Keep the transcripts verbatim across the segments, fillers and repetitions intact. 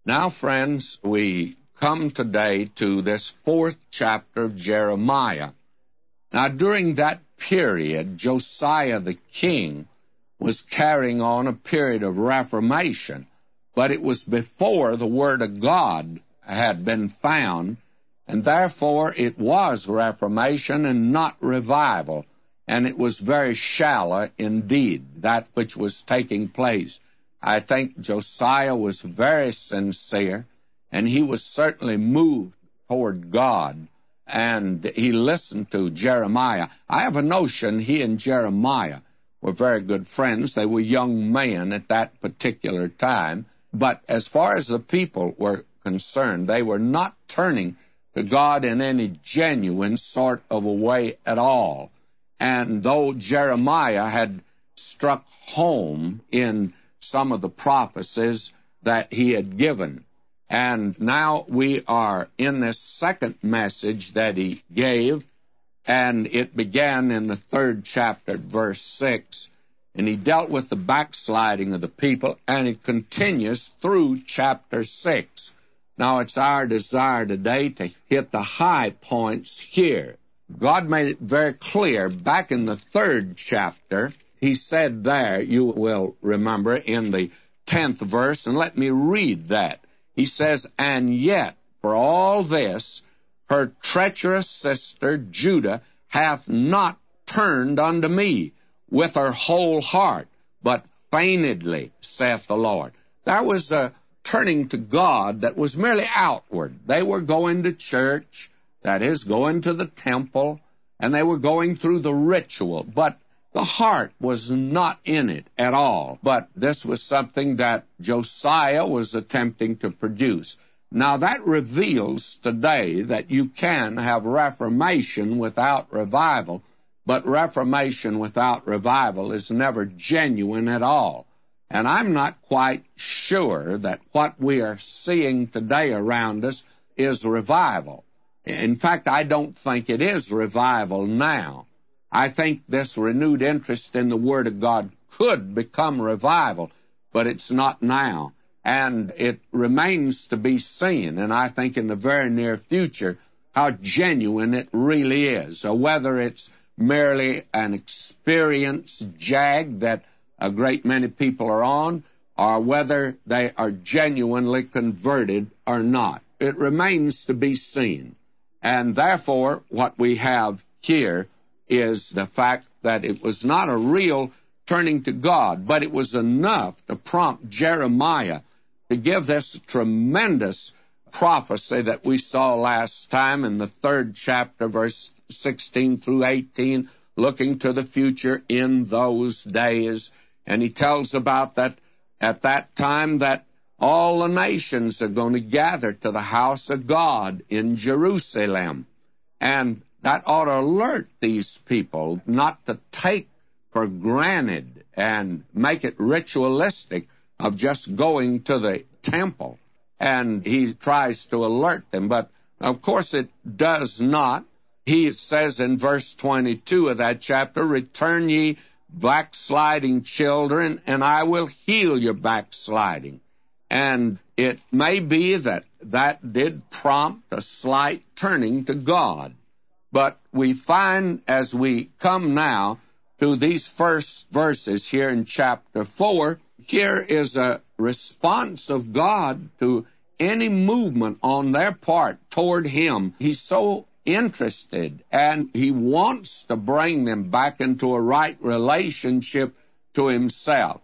Now, friends, we come today to this fourth chapter of Jeremiah. Now, during that period, Josiah the king was carrying on a period of reformation, but it was before the Word of God had been found, and therefore it was reformation and not revival, and it was very shallow indeed, that which was taking place. I think Josiah was very sincere, and he was certainly moved toward God, and he listened to Jeremiah. I have a notion he and Jeremiah were very good friends. They were young men at that particular time, but as far as the people were concerned, they were not turning to God in any genuine sort of a way at all. And though Jeremiah had struck home in some of the prophecies that he had given, and now we are in this second message that he gave, and it began in the third chapter, verse six, and he dealt with the backsliding of the people, and it continues through chapter six. Now, it's our desire today to hit the high points here. God made it very clear back in the third chapter. He said there, you will remember, in the tenth verse, and let me read that. He says, "And yet, for all this, her treacherous sister Judah hath not turned unto me with her whole heart, but feignedly, saith the Lord." There was a turning to God that was merely outward. They were going to church, that is, going to the temple, and they were going through the ritual, but the heart was not in it at all. But this was something that Josiah was attempting to produce. Now, that reveals today that you can have reformation without revival, but reformation without revival is never genuine at all. And I'm not quite sure that what we are seeing today around us is revival. In fact, I don't think it is revival now. I think this renewed interest in the Word of God could become revival, but it's not now. And it remains to be seen, and I think in the very near future, how genuine it really is, or whether it's merely an experienced jag that a great many people are on, or whether they are genuinely converted or not. It remains to be seen. And therefore, what we have here is the fact that it was not a real turning to God, but it was enough to prompt Jeremiah to give this tremendous prophecy that we saw last time in the third chapter, verse sixteen through eighteen, looking to the future in those days. And he tells about that at that time that all the nations are going to gather to the house of God in Jerusalem. And that ought to alert these people not to take for granted and make it ritualistic of just going to the temple. And he tries to alert them, but of course it does not. He says in verse twenty-two of that chapter, "Return ye backsliding children, and I will heal your backsliding." And it may be that that did prompt a slight turning to God. But we find as we come now to these first verses here in chapter four, here is a response of God to any movement on their part toward Him. He's so interested, and He wants to bring them back into a right relationship to Himself.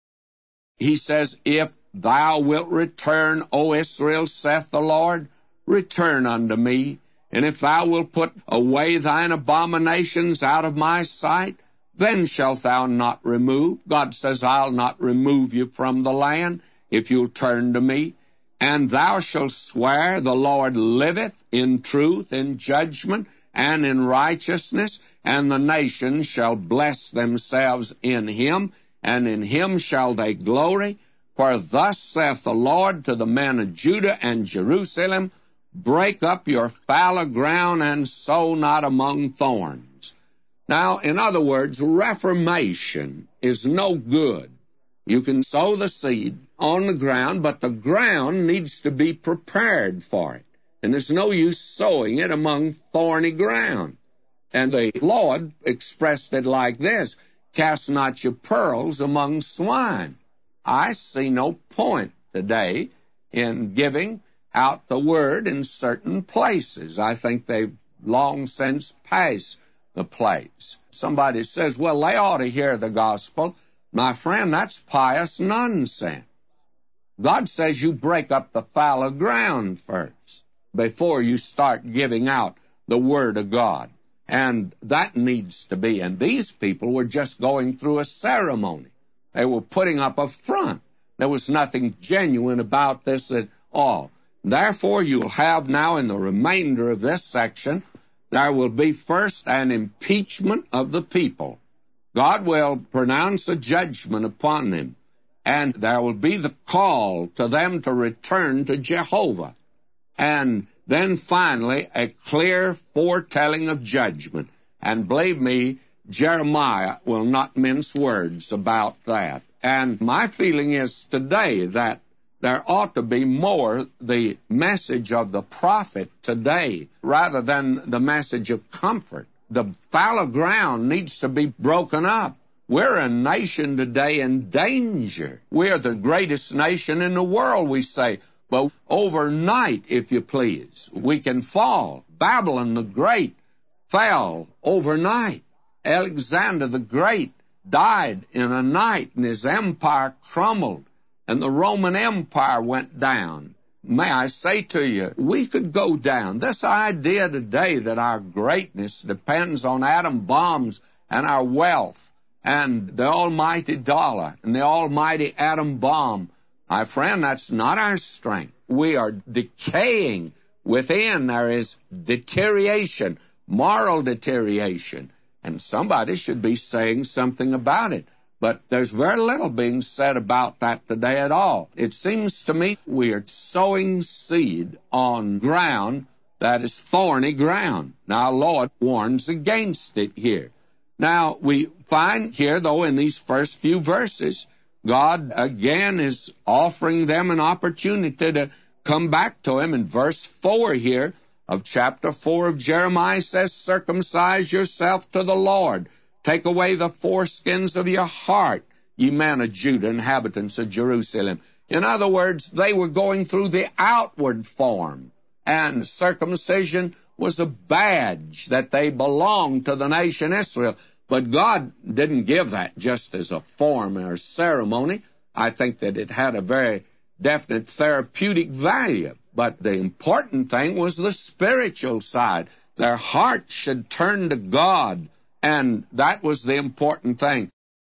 He says, "If thou wilt return, O Israel, saith the Lord, return unto me. And if thou wilt put away thine abominations out of my sight, then shalt thou not remove." God says, "I'll not remove you from the land if you'll turn to me. And thou shalt swear, the Lord liveth, in truth, in judgment, and in righteousness, and the nations shall bless themselves in him, and in him shall they glory. For thus saith the Lord to the men of Judah and Jerusalem, break up your fallow ground and sow not among thorns." Now, in other words, reformation is no good You can sow the seed on the ground, but the ground needs to be prepared for it. And there's no use sowing it among thorny ground. And the Lord expressed it like this: cast not your pearls among swine. I see no point today in giving out the word in certain places. I think they've long since passed the place. Somebody says, well, they ought to hear the gospel. My friend, that's pious nonsense. God says you break up the fallow ground first before you start giving out the word of God. And that needs to be. And these people were just going through a ceremony. They were putting up a front. There was nothing genuine about this at all. Therefore, you'll have now in the remainder of this section, there will be first an impeachment of the people. God will pronounce a judgment upon them, and there will be the call to them to return to Jehovah. And then finally, a clear foretelling of judgment. And believe me, Jeremiah will not mince words about that. And my feeling is today that there ought to be more the message of the prophet today rather than the message of comfort. The fallow ground needs to be broken up. We're a nation today in danger. We're the greatest nation in the world, we say. But overnight, if you please, we can fall. Babylon the Great fell overnight. Alexander the Great died in a night, and his empire crumbled, and the Roman Empire went down. May I say to you, we could go down. This idea today that our greatness depends on atom bombs and our wealth and the almighty dollar and the almighty atom bomb, my friend, that's not our strength. We are decaying within. There is deterioration, moral deterioration, and somebody should be saying something about it. But there's very little being said about that today at all. It seems to me we are sowing seed on ground that is thorny ground. Now, the Lord warns against it here. Now, we find here, though, in these first few verses, God again is offering them an opportunity to come back to Him. In verse four here of chapter four of Jeremiah says, circumcise yourself to the Lord. Take away the foreskins of your heart, ye men of Judah, inhabitants of Jerusalem. In other words, they were going through the outward form, and circumcision was a badge that they belonged to the nation Israel. But God didn't give that just as a form or ceremony. I think that it had a very definite therapeutic value. But the important thing was the spiritual side. Their hearts should turn to God, and that was the important thing.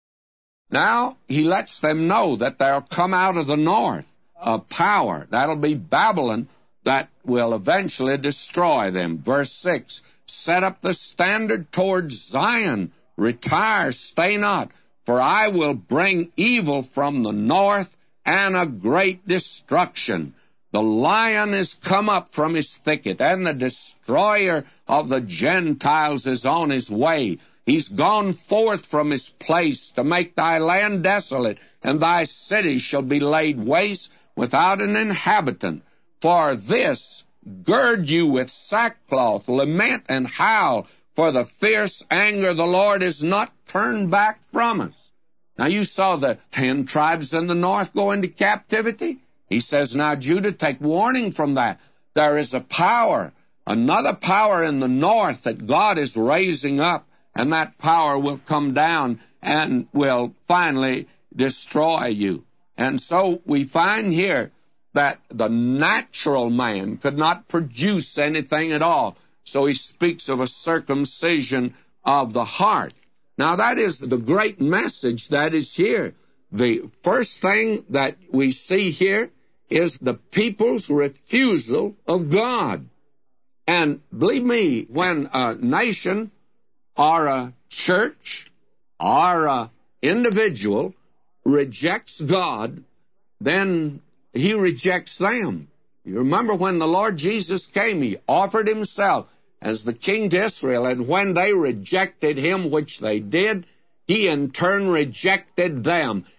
Now, He lets them know that there'll come out of the north a power. That'll be Babylon that will eventually destroy them. Verse six, set up the standard towards Zion. Retire, stay not, for I will bring evil from the north and a great destruction. The lion is come up from his thicket, and the destroyer of the Gentiles is on his way. He's gone forth from his place to make thy land desolate, and thy cities shall be laid waste without an inhabitant. For this, gird you with sackcloth, lament and howl, for the fierce anger of the Lord is not turned back from us. Now you saw the ten tribes in the north go into captivity. He says, now Judah, take warning from that. There is a power, another power in the north that God is raising up, and that power will come down and will finally destroy you. And so we find here that the natural man could not produce anything at all. So he speaks of a circumcision of the heart. Now that is the great message that is here. The first thing that we see here is the people's refusal of God. And believe me, when a nation or a church or an individual rejects God, then He rejects them. You remember when the Lord Jesus came, He offered Himself as the King to Israel, and when they rejected Him, which they did, He in turn rejected them.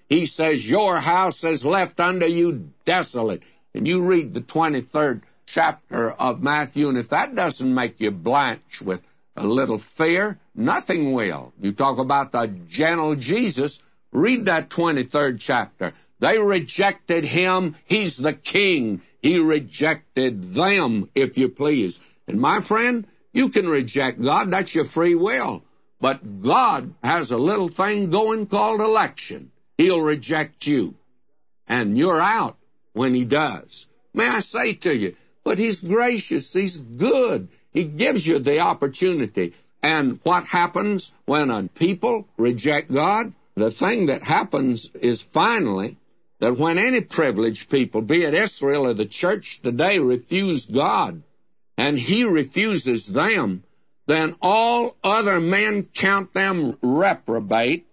He says, your house is left unto you desolate. And you read the twenty-third chapter of Matthew, and if that doesn't make you blanch with a little fear, nothing will. You talk about the gentle Jesus, read that twenty-third chapter. They rejected him. He's the king. He rejected them, if you please. And my friend, you can reject God. That's your free will. But God has a little thing going called election. He'll reject you. And you're out when he does. May I say to you, but he's gracious. He's good. He gives you the opportunity. And what happens when a people reject God? The thing that happens is finally that when any privileged people, be it Israel or the church today, refuse God, and he refuses them, then all other men count them reprobate,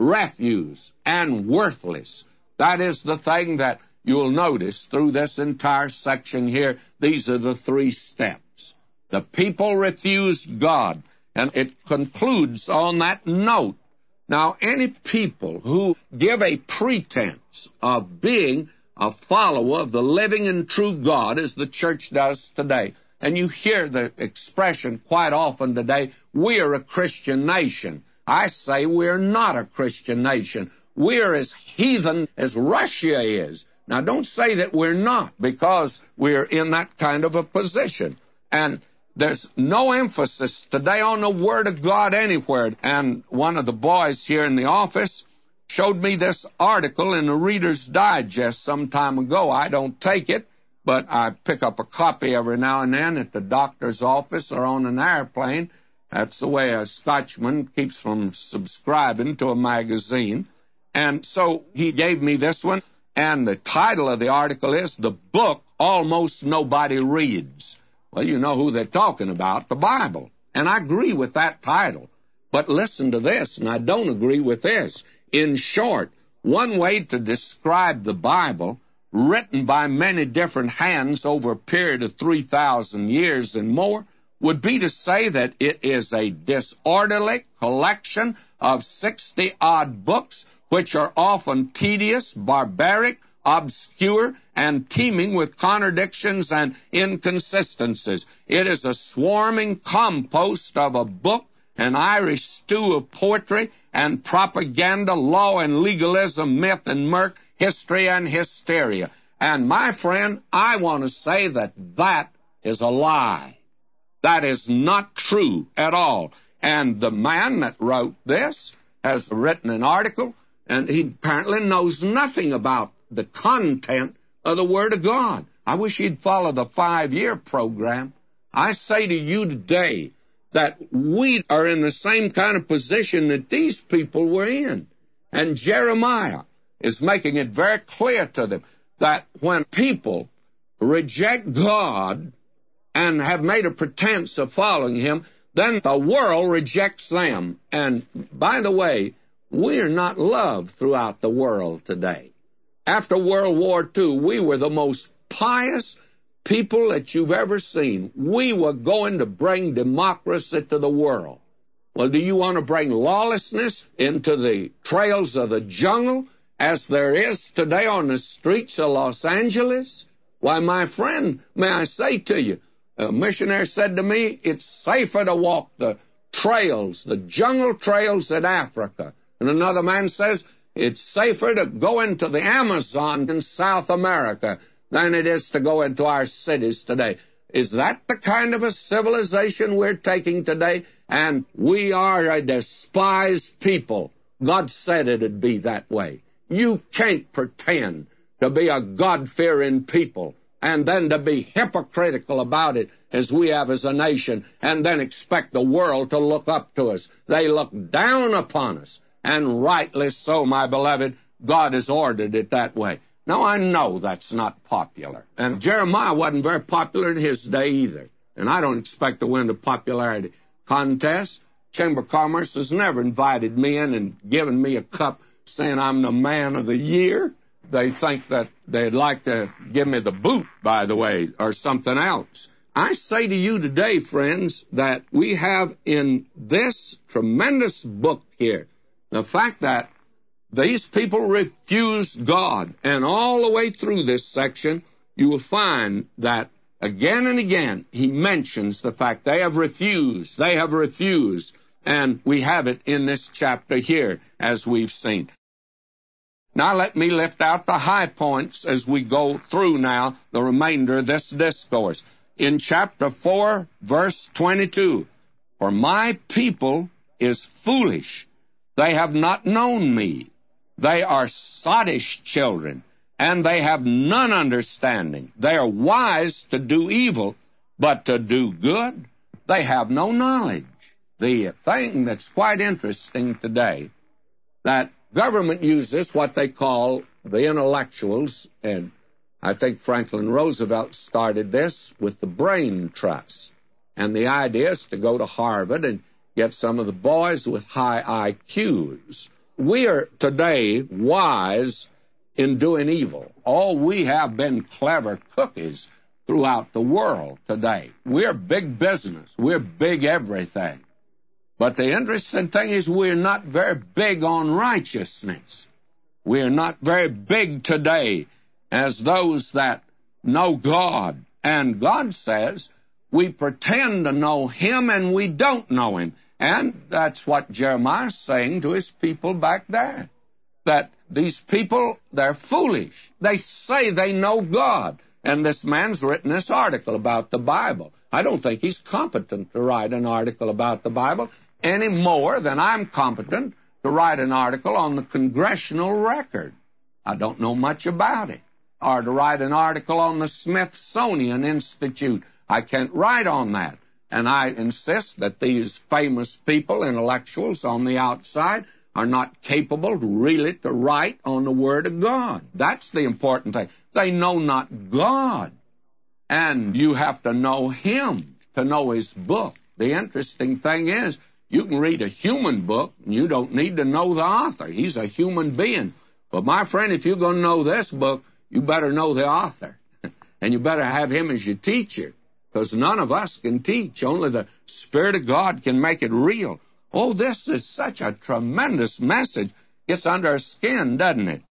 refuse, and worthless. That is the thing that you'll notice through this entire section here. These are the three steps. The people refused God, and it concludes on that note. Now, any people who give a pretense of being a follower of the living and true God, as the church does today, and you hear the expression quite often today, we're a Christian nation. I say we're not a Christian nation. We're as heathen as Russia is. Now, don't say that we're not, because we're in that kind of a position. And there's no emphasis today on the Word of God anywhere. And one of the boys here in the office showed me this article in the Reader's Digest some time ago. I don't take it, but I pick up a copy every now and then at the doctor's office or on an airplane. That's the way a Scotchman keeps from subscribing to a magazine. And so he gave me this one, and the title of the article is, The Book Almost Nobody Reads. Well, you know who they're talking about, the Bible. And I agree with that title. But listen to this, and I don't agree with this. In short, one way to describe the Bible, written by many different hands over a period of three thousand years and more, would be to say that it is a disorderly collection of sixty-odd books, which are often tedious, barbaric, obscure, and teeming with contradictions and inconsistencies. It is a swarming compost of a book, an Irish stew of poetry and propaganda, law and legalism, myth and murk, history and hysteria. And my friend, I want to say that that is a lie. That is not true at all. And the man that wrote this has written an article, and he apparently knows nothing about the content of the Word of God. I wish he'd follow the five-year program. I say to you today that we are in the same kind of position that these people were in. And Jeremiah is making it very clear to them that when people reject God and have made a pretense of following him, then the world rejects them. And by the way, we are not loved throughout the world today. After World War Two, we were the most pious people that you've ever seen. We were going to bring democracy to the world. Well, do you want to bring lawlessness into the trails of the jungle as there is today on the streets of Los Angeles? Why, my friend, may I say to you, a missionary said to me, it's safer to walk the trails, the jungle trails in Africa. And another man says, it's safer to go into the Amazon in South America than it is to go into our cities today. Is that the kind of a civilization we're taking today? And we are a despised people. God said it'd be that way. You can't pretend to be a God-fearing people and then to be hypocritical about it as we have as a nation, and then expect the world to look up to us. They look down upon us. And rightly so, my beloved. God has ordered it that way. Now, I know that's not popular. And Jeremiah wasn't very popular in his day either. And I don't expect to win the popularity contest. Chamber of Commerce has never invited me in and given me a cup saying I'm the man of the year. They think that they'd like to give me the boot, by the way, or something else. I say to you today, friends, that we have in this tremendous book here the fact that These people refused God. And all the way through this section, you will find that again and again, he mentions the fact they have refused, they have refused. And we have it in this chapter here, as we've seen. Now let me lift out the high points as we go through now the remainder of this discourse. In chapter four, verse twenty-two, for my people is foolish. They have not known me. They are sottish children, and they have none understanding. They are wise to do evil, but to do good they have no knowledge. The thing that's quite interesting today, that government uses what they call the intellectuals, and I think Franklin Roosevelt started this with the brain trust. And the idea is to go to Harvard and get some of the boys with high I Qs. We are today wise in doing evil. Oh, we have been clever cookies throughout the world today. We're big business. We're big everything. But the interesting thing is we're not very big on righteousness. We're not very big today as those that know God. And God says we pretend to know Him and we don't know Him. And that's what Jeremiah is saying to his people back there. That these people, they're foolish. They say they know God. And this man's written this article about the Bible. I don't think he's competent to write an article about the Bible any more than I'm competent to write an article on the congressional record. I don't know much about it. Or to write an article on the Smithsonian Institute. I can't write on that. And I insist that these famous people, intellectuals on the outside, are not capable really to write on the Word of God. That's the important thing. They know not God. And you have to know Him to know His book. The interesting thing is, you can read a human book, and you don't need to know the author. He's a human being. But my friend, if you're going to know this book, you better know the author. And you better have him as your teacher. Because none of us can teach. Only the Spirit of God can make it real. Oh, this is such a tremendous message. Gets under our skin, doesn't it?